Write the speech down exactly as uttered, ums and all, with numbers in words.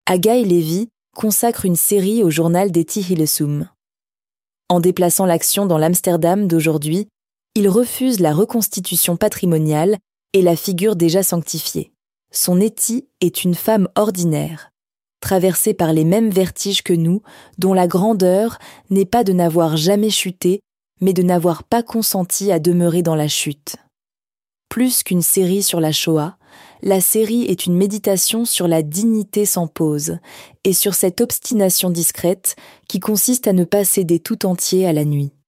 Haggai Lévy consacre une série au journal d'Etty Hillesum. En déplaçant l'action dans l'Amsterdam d'aujourd'hui, il refuse la reconstitution patrimoniale et la figure déjà sanctifiée. Son Etty est une femme ordinaire, traversée par les mêmes vertiges que nous, dont la grandeur n'est pas de n'avoir jamais chuté, mais de n'avoir pas consenti à demeurer dans la chute. Plus qu'une série sur la Shoah, la série est une méditation sur la dignité sans pause et sur cette obstination discrète qui consiste à ne pas céder tout entier à la nuit.